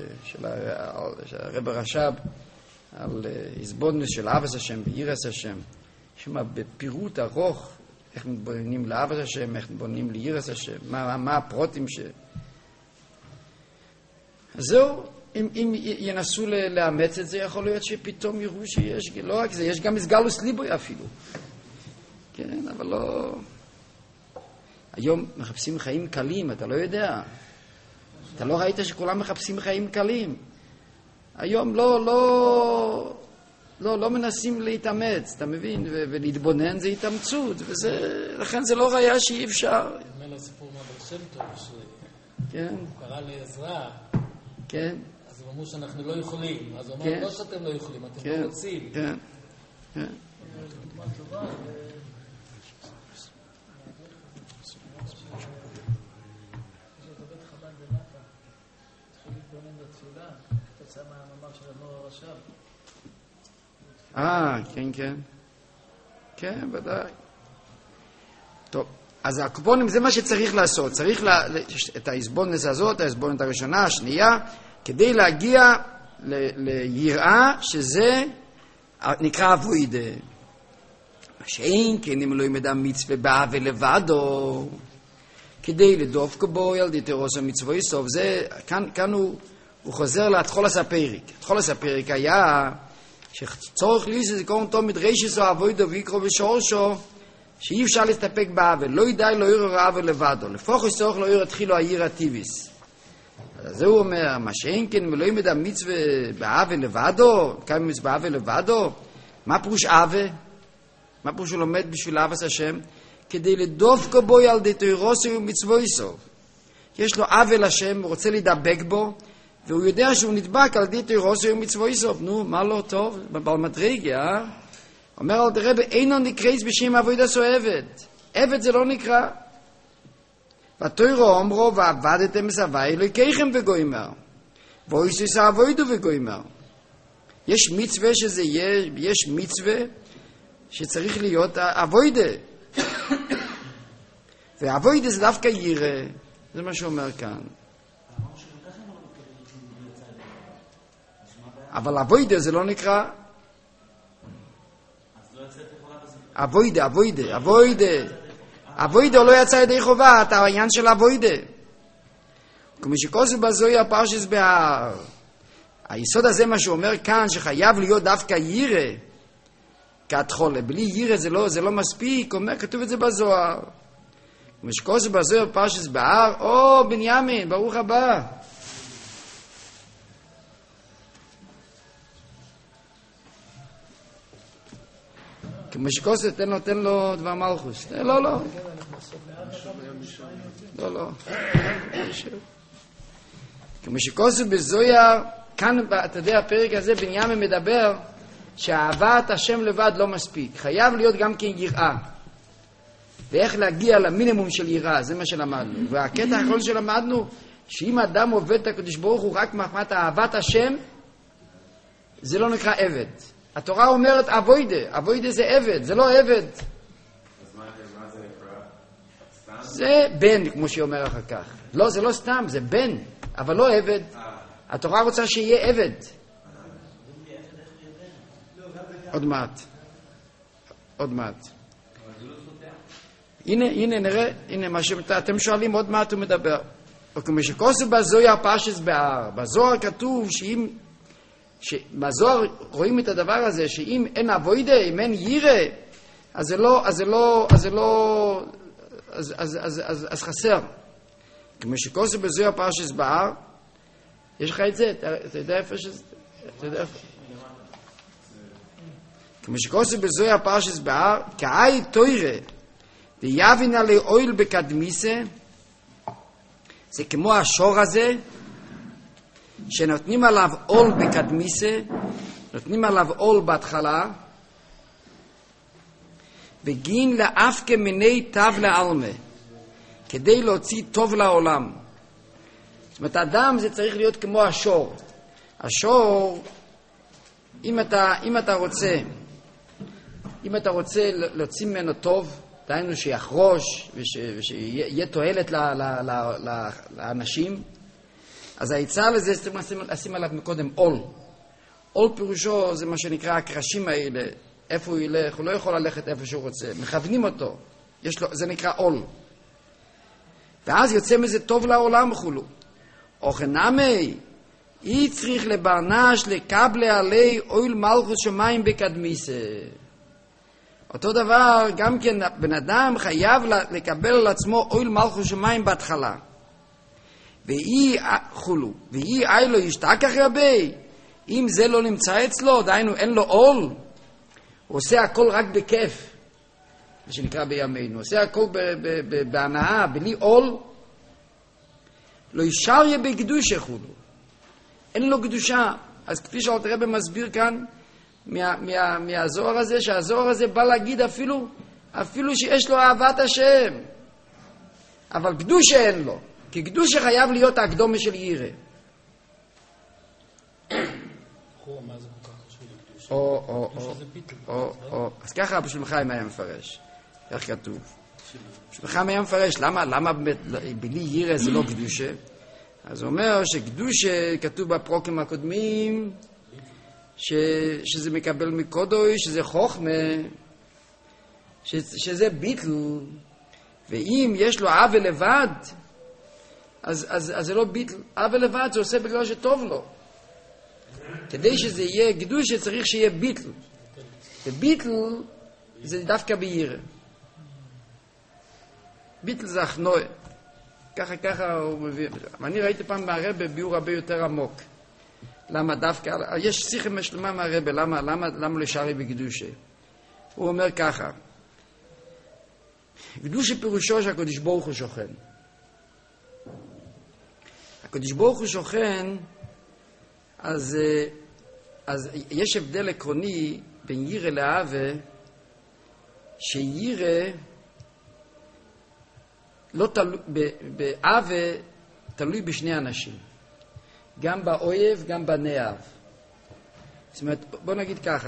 הרב רש"ב על הזבודנוס של אהבת השם ויראת השם, שמה בפירוט ארוך איך מתבוננים לאהבת השם, איך מתבוננים ליראת השם, מה הפרוטים אז זהו, אם ינסו לאמץ את זה, יכול להיות שפתאום יראו שיש, לא רק זה, יש גם הסגלוס ליבוי אפילו. כן, אבל לא... היום מחפשים חיים קלים, אתה לא יודע. אתה לא ראית שכולם מחפשים חיים קלים. היום לא מנסים להתאמץ, אתה מבין? ולהתבונן זה התאמצות, לכן זה לא ראיה שאי אפשר. נדמה לו סיפור מהבר שם טוב, כן. שהוא קרא לעזרה. כן. אז הם אמרו שאנחנו לא יכולים. אז הוא אמר, לא שאתם לא יכולים, אתם לא רוצים. כן, כן. כן, כן. כן, ודאי. טוב, אז הקופונים זה מה שצריך לעשות. צריך את ההסבונס הזאת, ההסבונת הראשונה, השנייה, כדי להגיע ליראה שזה נקרא אבוידה. מה שאין, כן, אם לא ימדע מצווה באה ולבדו, כדי לדוף כבוי על דיתרוס המצווה סוף. זה, כאן הוא חוזר להתחולס הפרק. התחולס הפרק היה שצורך לי שזה קוראים טוב מדרשס או אבוידו ויקרו ושורשו, שאי אפשר להסתפק באבל, לא ידעי לא יראה רעב לבדו, לפוך צורך לא יראה התחילו העיר הטיביס. אז זה הוא אומר, מה שאין כן ולא ימדע מצווה באבל לבדו, כמה מצווה באבל לבדו, מה פרוש אבה? מה פרוש הוא לומד בשביל אהבת השם? כדי לדוף כבוי על דתירוסו ומצווי סוף. יש לו אבל השם, הוא רוצה להידבק בו, והוא יודע שהוא נדבק על דתירוסו ומצווי סוף. נו, מה לא טוב? בבעל מדרגה, אומר על דרבה, אינו נקרייס בשם עבודת עבד. עבד זה לא נקרא. ותוירו אומרו, ועבדתם סבי אלוהיכם וגוימר. ואויסוס עבודו וגוימר. יש מצווה שזה יש מצווה שצריך להיות עבודה. והאבוידה זה דווקא ירא, זה מה שאומר כאן. אבל אבוידה זה לא נקרא... אבוידה הוא לא יצא ידי חובה, אתה העניין של אבוידה. כמו שכוסו בזוהר פרשס בהר. היסוד הזה מה שהוא אומר כאן, שחייב להיות דווקא ירא, כהתחלה. בלי ירא זה לא מספיק, כתוב את זה בזוהר. כמו שכוסו בזוהר פרשס בהר, בנימין, ברוך הבא. כמו שכוסו, תן לו דבר מלכוס. לא. כמו שכוסו בזוהר, כאן, אתה יודע, הפרק הזה, בנימין מדבר שאהבת השם לבד לא מספיק. חייב להיות גם כן יראה. ואיך להגיע למינימום של יראה, זה מה שלמדנו. והקטע האחרון שלמדנו, שאם אדם עובד את הקדוש ברוך הוא רק מחמת אהבת השם, זה לא נקרא עבד. התורה אומרת אבוידה זה עבד, זה לא עבד. אז מה זה נקרא? זה בן, כמו שהיא אומר אחר כך. לא, זה לא סתם, זה בן, אבל לא עבד. התורה רוצה שיהיה עבד. עוד מעט. הנה נראה, הנה מה שאתם שואלים, עוד מעט הוא מדבר. וכמו שכוסו בזוהר פרשס בהר, בזוהר כתוב בזוהר רואים את הדבר הזה, שאם אין אבוידה, אם אין ירא, אז חסר. כמו שכוסו בזוהר פרשס בהר, יש לך את זה? אתה יודע איפה שזה? אתה יודע איפה? כמו שכוסו בזוהר פרשס בהר, כאי תוירה, ויבין עלי אויל בקדמיסה, זה כמו השור הזה, שנותנים עליו עול בקדמיסה, נותנים עליו עול בהתחלה, וגין לאף כמיני תו לעלמה, כדי להוציא טוב לעולם. זאת אומרת, האדם זה צריך להיות כמו השור. השור, אם אתה רוצה להוציא ממנו טוב, דהיינו שיחרוש ושיהיה תועלת לאנשים, אז העצה לזה צריך לשים עליו מקודם עול. עול פירושו זה מה שנקרא הקרשים האלה, איפה הוא ילך, הוא לא יכול ללכת איפה שהוא רוצה, מכוונים אותו, זה נקרא עול. ואז יוצא מזה טוב לעולם וכולו. אוכנמי, היא צריך לברנש לקבל עלי אויל מלכות שמיים בקדמיסה. אותו דבר, גם כן בן אדם חייב לקבל על עצמו אויל מלכות שמיים בהתחלה. והיא חולו, והיא איילו ישתכח רבי, אם זה לא נמצא אצלו, דהיינו אין לו עול, הוא עושה הכל רק בכיף, מה שנקרא בימינו, עושה הכל בהנאה, בלי עול, לא ישריה בקדושה חולו, אין לו קדושה. אז כפי שאלתר רבי מסביר כאן מהזוהר הזה, שהזוהר הזה בא להגיד אפילו שיש לו אהבת השם, אבל קדושה אין לו, כי קדושה חייב להיות הקדומה של ירא. מה זה כל כך חשוב לקדושה? אז ככה בשביל חיים היה מפרש, איך כתוב? בשביל חיים היה מפרש, למה בלי ירא זה לא קדושה? אז הוא אומר שקדושה כתוב בפרוקים הקודמים, שזה מקבל מקודוי, שזה חוכמה, שזה ביטל, ואם יש לו עוול לבד, אז זה לא ביטל. עוול לבד זה עושה בגלל שטוב לו. כדי שזה יהיה קדושה צריך שיהיה ביטל. וביטל זה דווקא בירא. ביטל זה הכנועה. ככה הוא מביא. ואני ראיתי פעם מהרבא ביור הרבה יותר עמוק. למה דווקא, יש שיחה משלמה מהרבא, למה לשארי בקדושה? הוא אומר ככה, קדושה פירושו שהקדוש ברוך הוא שוכן. הקדוש ברוך הוא שוכן, אז יש הבדל עקרוני בין ירא לאהבה, שירא לא באהבה תלוי בשני אנשים. גם באויב, גם בנאהב. זאת אומרת, בוא נגיד ככה,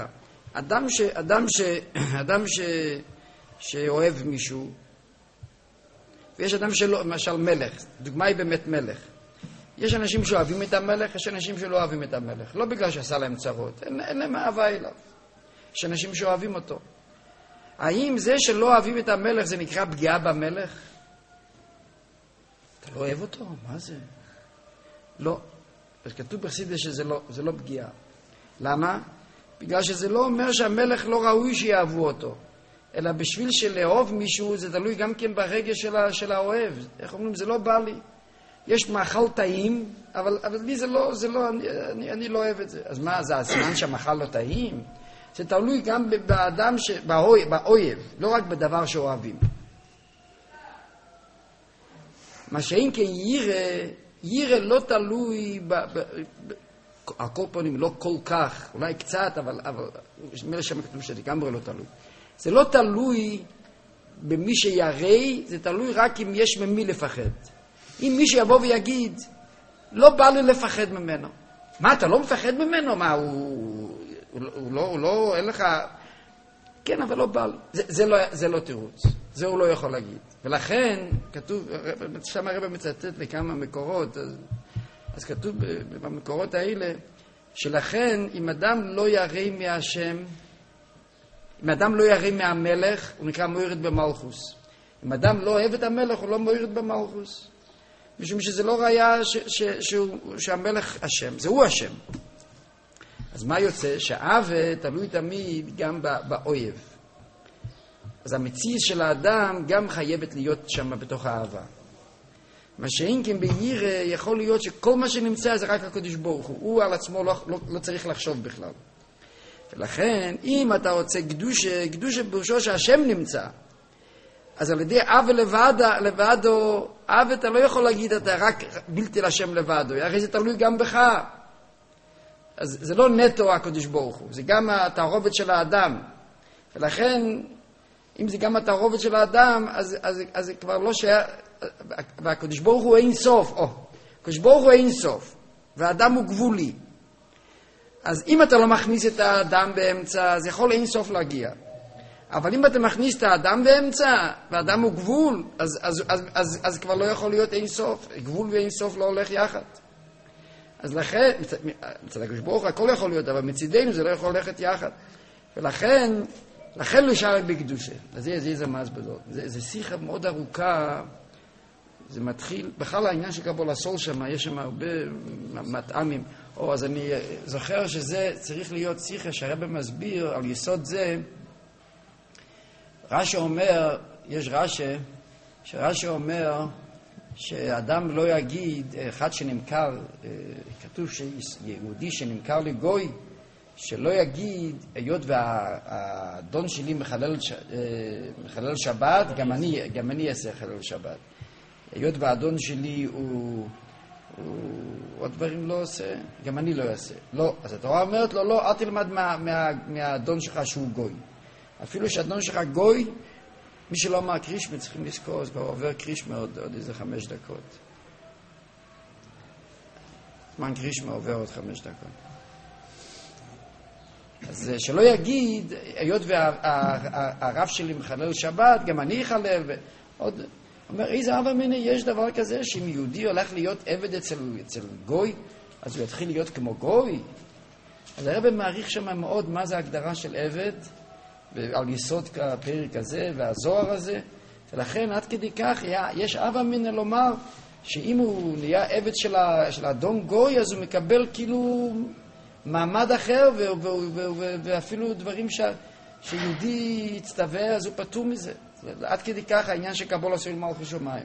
אדם שאוהב מישהו, ויש אדם שלא, למשל מלך, דוגמה היא באמת מלך. יש אנשים שאוהבים את המלך, יש אנשים שלא אוהבים את המלך. לא בגלל שעשה להם צרות, אין להם אהבה אליו. יש אנשים שאוהבים אותו. האם זה שלא אוהבים את המלך זה נקרא פגיעה במלך? אתה לא אוהב אותו? מה זה? לא. כתוב בחסידות שזה לא פגיעה. למה? בגלל שזה לא אומר שהמלך לא ראוי שיאהבו אותו. אלא בשביל שלאהוב מישהו זה תלוי גם כן ברגש של האוהב. איך אומרים? זה לא בא לי. יש מאכל טעים, אבל לי זה לא, אני לא אוהב את זה. אז מה, זה הסימן שהמאכל לא טעים? זה תלוי גם באדם, באויב, לא רק בדבר שאוהבים. מה שאין כן ירא לא תלוי, על כל פנים לא כל כך, אולי קצת, אבל מלא שם כתוב שזה לגמרי לא תלוי. זה לא תלוי במי שירא, זה תלוי רק אם יש ממי לפחד. אם מי שיבוא ויגיד, לא בא לי לפחד ממנו. מה, אתה לא מפחד ממנו? מה, הוא לא, אין לך... כן, אבל לא בא לי. זה לא תירוץ. זה הוא לא יכול להגיד. ולכן, כתוב, שם הרב מצטט לכמה מקורות, אז כתוב במקורות האלה, שלכן, אם אדם לא ירא מהשם, אם אדם לא ירא מהמלך, הוא נקרא מוירד במלכוס. אם אדם לא אוהב את המלך, הוא לא מוירד במלכוס. משום שזה לא ראיה שהמלך אשם, זה הוא אשם. אז מה יוצא? שהאהבה תלוי תמיד גם באויב. אז המציאות של האדם גם חייבת להיות שם בתוך האהבה. מה שאין כן בירא יכול להיות שכל מה שנמצא זה רק הקדוש ברוך הוא. הוא על עצמו לא צריך לחשוב בכלל. ולכן, אם אתה רוצה קדושה פירושו שהשם נמצא, אז על ידי אהבה לבדו, אהבה אתה לא יכול להגיד אתה רק בלתי לשם לבדו, הרי זה תלוי גם בך. אז זה לא נטו הקדוש ברוך הוא, זה גם התערובת של האדם. ולכן, אם זה גם התערובת של האדם, אז זה כבר לא והקדוש ברוך הוא אין סוף. הקדוש ברוך הוא אין סוף, והאדם הוא גבולי. אז אם אתה לא מכניס את האדם באמצע, אז יכול אין סוף להגיע. אבל אם אתה מכניס את האדם באמצע, והאדם הוא גבול, אז כבר לא יכול להיות אין סוף. גבול ואין סוף לא הולך יחד. אז לכן, מצד הקדוש ברוך הוא הכל יכול להיות, אבל מצידנו זה לא יכול ללכת יחד. ולכן לא יישאר בקדושה. אז זה מסבדות. זה שיחה מאוד ארוכה, זה מתחיל, בכלל העניין של קבלה סול שם, יש שם הרבה מטעמים. אז אני זוכר שזה צריך להיות שיחה שהרבא מסביר על יסוד זה, רש"י אומר, יש שרש"י אומר שאדם לא יגיד, אחד שנמכר, כתוב שיהודי שנמכר לגוי, שלא יגיד, היות והאדון שלי מחלל שבת, גם אני אעשה חלל שבת. היות והאדון שלי הוא עוד דברים לא עושה, גם אני לא אעשה. לא, אז התורה אומרת לו, לא, אל תלמד מהאדון שלך שהוא גוי. אפילו שהאדון שלך גוי, מי שלא אמר קרישמה צריכים לזכור, אז כבר עובר קרישמה עוד איזה 5 דקות. זמן קרישמה עובר עוד 5 דקות. אז שלא יגיד, היות והרב שלי מחלל שבת, גם אני אחלל, ועוד... אומר, איזה אבא מיני, יש דבר כזה, שאם יהודי הולך להיות עבד אצל גוי, אז הוא יתחיל להיות כמו גוי. אז הרב מעריך שם מאוד מה זה ההגדרה של עבד, על יסוד הפרק הזה והזוהר הזה, ולכן עד כדי כך יש אבא מיני לומר, שאם הוא נהיה עבד של אדון גוי, אז הוא מקבל כאילו מעמד אחר, ואפילו דברים שיהודי יצטווה, אז הוא פטור מזה. עד כדי כך העניין שקבלה סול מלכות שמיים.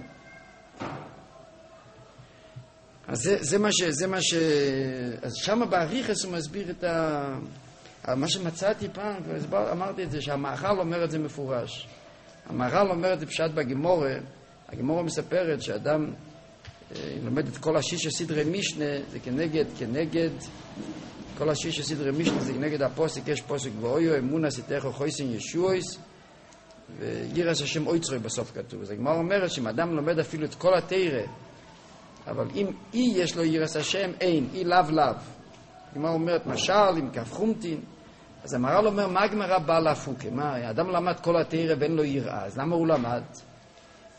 אז זה מה ש... אז שם באריכוס הוא מסביר את מה שמצאתי פעם, אמרתי את זה, שהמאכל אומר את זה מפורש. המאכל אומר את זה פשט בגמורה, הגמורה מספרת שאדם לומד את כל השישה סדרי משנה, זה כנגד, כל השישה סדרי משנה זה כנגד הפוסק, יש פוסק ואויו, אמונה סיתך חויסין ישועס, וירס השם אויצרוי בסוף כתוב. אז הגמרא אומרת שאם אדם לומד אפילו את כל התורה, אבל אם אי יש לו ירס השם, אין, אי לאו. הגמרא אומרת משל, עם כף חומטין, אז המהר"ל אומר, מה הגמרא באה להפוקה? מה, האדם למד כל התורה ואין לו יראה, אז למה הוא למד?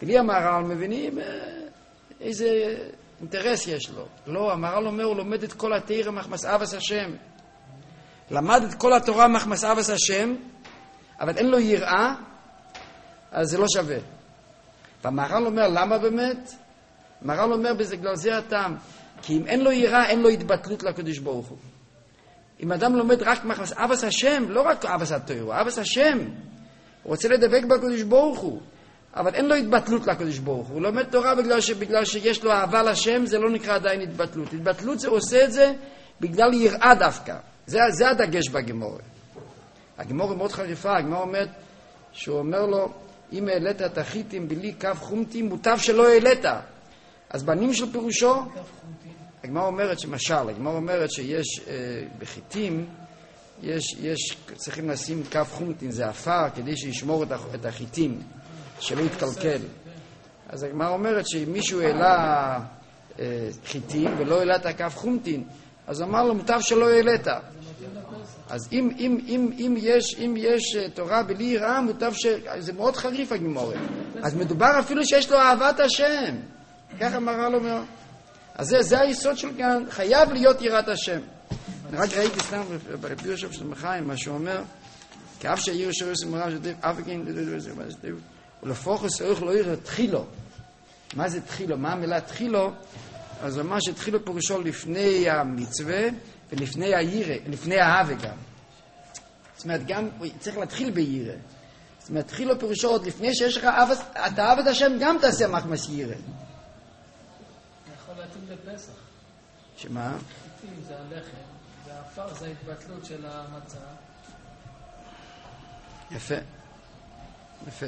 בלי המהר"ל מבינים איזה אינטרס יש לו. לא, המהר"ל אומר, הוא לומד את כל התורה מחמס אבס השם. למד את כל התורה מחמס אבס השם, אבל אין לו יראה, אז זה לא שווה. והמהר"ל אומר, למה באמת? המהר"ל אומר, בגלל זה הטעם. כי אם אין לו יראה, אין לו התבטלות לקדוש ברוך הוא. אם אדם לומד רק מחמס אבס השם, לא רק אבס התורה, אבס השם. הוא רוצה לדבק בקדוש ברוך הוא. אבל אין לו התבטלות לקדוש ברוך הוא. הוא לומד תורה בגלל שיש לו אהבה לשם, זה לא נקרא עדיין התבטלות. התבטלות זה עושה את זה בגלל יראה דווקא. זה הדגש בגמורה. הגמורה מאוד חריפה, הגמורה אומרת, שהוא אומר לו, אם העלית את החיטים בלי קו חומטים, מוטב שלא העלית. אז בנים של פירושו, הגמורה אומרת שמשל, הגמורה אומרת שיש בחיטים, צריכים לשים קו חומטים, זה אפר, כדי שישמור את החיטים, שלא יתקלקל. אז הגמרא אומרת שאם מישהו העלה חיטים ולא העלה את הקו חומטין, אז אמר לו מוטב שלא העלית. אז אם יש תורה בלי יראה, מוטב זה מאוד חריף הגמרא. אז מדובר אפילו שיש לו אהבת השם. ככה המהר"ל אומר. אז זה היסוד של כאן, חייב להיות יראת השם. אני רק ראיתי סתם ברבי יוסף של מחיים, מה שהוא אומר, כאב שירא שורש מרב שדב, אף כן, ולפוחס אורך לא ירא תחילו. מה זה תחילו? מה המילה תחילו? אז הוא אמר שתחילו פירושו לפני המצווה ולפני הירא, לפני האהבה גם. זאת אומרת, גם צריך להתחיל בירא. זאת אומרת, תחילו פירושו עוד לפני שיש לך את אהבת השם, גם תעשה מחמס ירא. יכול להתאים לפסח. שמה? חיטים זה הלחם, והאפר זה ההתבטלות של המצה. יפה. יפה.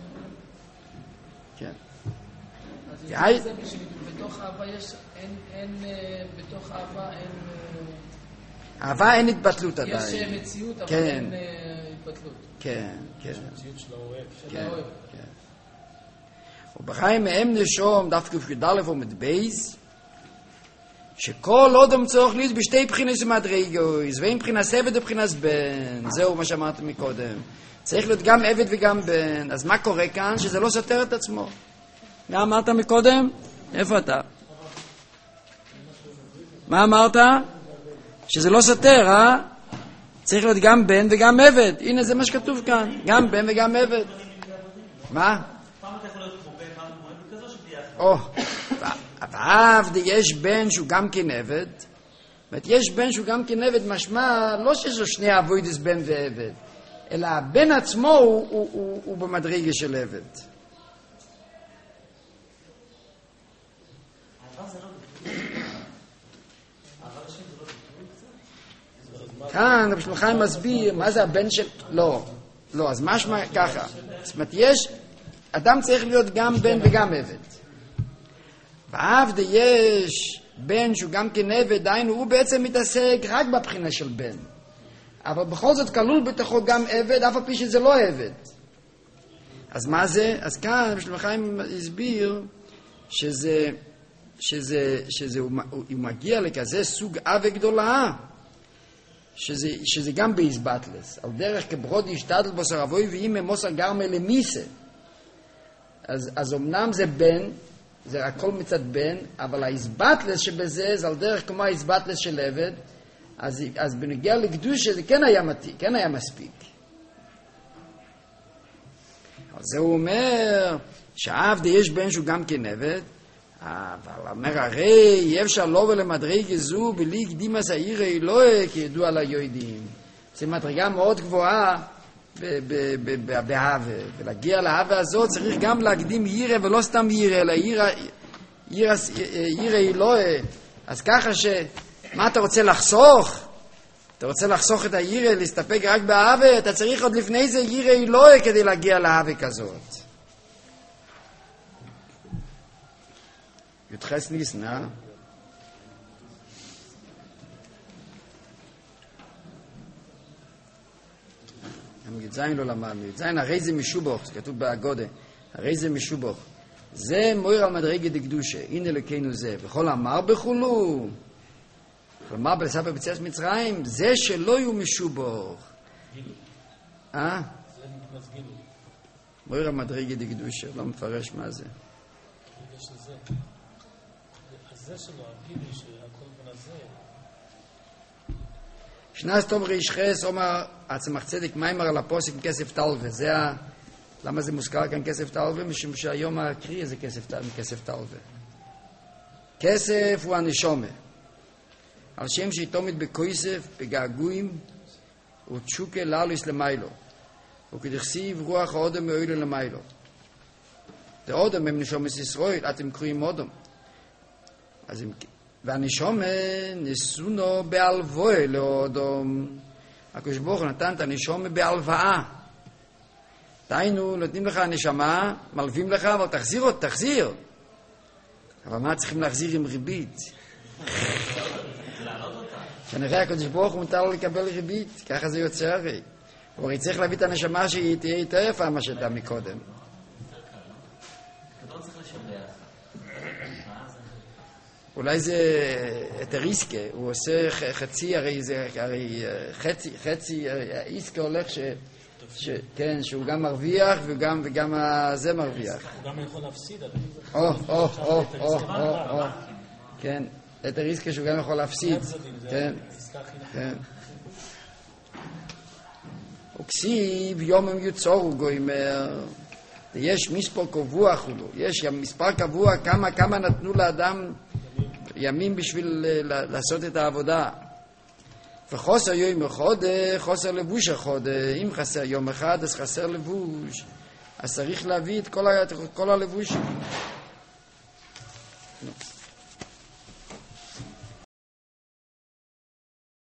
כן. אז זה בתוך אהבה בתוך אהבה אין... אהבה אין התבטלות עדיין. יש מציאות, אבל כן. אין התבטלות. כן, כן. מציאות של האוהב. של האוהב. כן. ובחיים מהם נשום, דווקא כדלף ומדבייס, שכל אודם צורך להיות בשתי בחינס ומדרגויס, ואין בחינס עבד ובחינס בן. זהו מה שאמרתי מקודם. צריך להיות גם עבד וגם בן. אז מה קורה כאן? שזה לא סותר את עצמו. מה אמרת מקודם? איפה אתה? מה אמרת? שזה לא סותר, צריך להיות גם בן וגם עבד. הנה זה מה שכתוב כאן. גם בן וגם עבד. מה? פעם אתה יכול להיות כמו בן, פעם כמו עבד כזו שתהיה אחת. ועבד יש בן שהוא גם כן עבד. זאת אומרת, יש בן שהוא גם כן עבד, משמע לא שיש לו שני עבוידס בן ועבד, אלא הבן עצמו הוא במדרגה של עבד. כאן רבי שלמה חיים מסביר מה זה הבן של... לא, אז משמע ככה. זאת אומרת, אדם צריך להיות גם בן וגם עבד. בעבד יש בן שהוא גם כן עבד, דיינו, הוא בעצם מתעסק רק בבחינה של בן. אבל בכל זאת כלול בתוכו גם עבד, אף על פי שזה לא עבד. אז מה זה? אז כאן רבי שלמה חיים הסביר הוא מגיע לכזה סוג אהבה גדולה, שזה גם באיסבטלס. על דרך כברוד ישתדל בוסר אבוי ואימא מוסר גרמה למיסה. אז אמנם זה בן, זה הכל מצד בן, אבל האיסבטלס שבזה זה על דרך כמו האיסבטלס של עבד, אז בנגיע לקדושה זה כן היה מספיק. אז זה הוא אומר שעבד יש בן שהוא גם כן עבד, אבל אומר הרי אפשר לא ולמדרגה זו בלי קדימס העיר אלוהי כידוע ליהודים. זו מדרגה מאוד גבוהה באהבה, ולהגיע לאהבה הזאת צריך גם להקדים ירא, ולא סתם ירא, אלא ירא אלוהי. אז ככה מה אתה רוצה לחסוך? אתה רוצה לחסוך את הירא, להסתפק רק באהבה, אתה צריך עוד לפני זה ירא אלוהי כדי להגיע לאהבה כזאת. יתחס ניסנה. י"ז לא למדנו. י"ז הרי זה משובוך, זה כתוב באגודה. הרי זה משובוך. זה מויר על מדרגה דקדושה. הנה אלוקינו זה. וכל אמר בחולו. כלומר בלספר ביציאת מצרים, זה שלא יהיו משובוך. זה נכנס גילוי. מויר המדרגה דקדושה, לא מפרש מה זה. יש לזה. הזה שלו, הגילי, שהכל בן הזה. שנס תום ריש חס, אומר עצמך צדק מיימר על הפוסק עם כסף תלווה. זה למה זה מוזכר כאן כסף תלווה? משום שהיום הקריא זה כסף תלווה. כסף הוא הנשומה. על שם שיתומית בכויסף, בגעגועים, ותשוקה לאלויס למיילו. וכדכסיב רוח האודם מאוילו למיילו. זה אודם הם נשומס ישראל, אתם קרואים אודם. והנשומה נסונו בהלוואה לאודם. הקדוש ברוך הוא נתן את הנשומה בהלוואה. דהיינו, נותנים לך הנשמה, מלווים לך, אבל תחזיר. אבל מה צריכים להחזיר עם ריבית? כנראה הקדוש ברוך הוא מותר לו לקבל ריבית, ככה זה יוצא הרי. הוא צריך להביא את הנשמה שהיא תהיה יותר יפה מה שהייתה מקודם. אולי זה אתריסקה, הוא עושה חצי, הרי חצי איסקה הולך כן, שהוא גם מרוויח וגם זה מרוויח. הוא גם יכול להפסיד. כן, אתריסקה שהוא גם יכול להפסיד. כן. וכסיב יומם יוצורו גוימר. יש מספר קבוע חולו, יש מספר קבוע כמה נתנו לאדם ימים בשביל לעשות את העבודה. וחוסר יום אחד, חוסר לבוש אחד. אם חסר יום אחד, אז חסר לבוש. אז צריך להביא את כל הלבוש.